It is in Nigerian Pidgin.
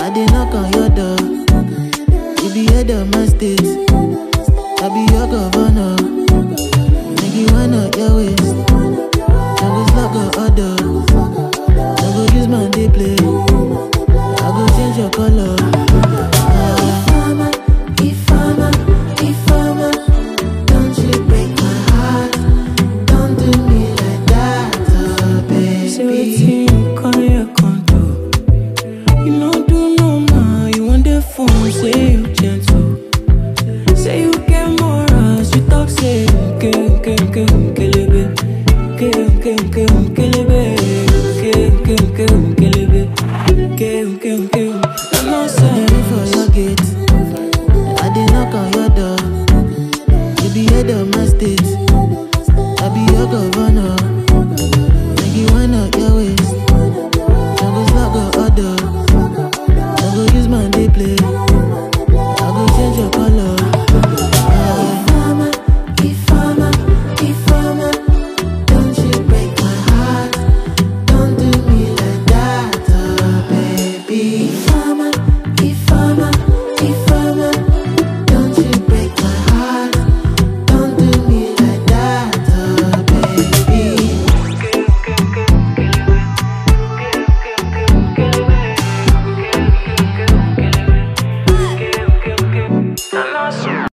I dey knock on your door. You be head of my state. I be your governor. Make you wind up your waist. I go slug or order. I go use my day play.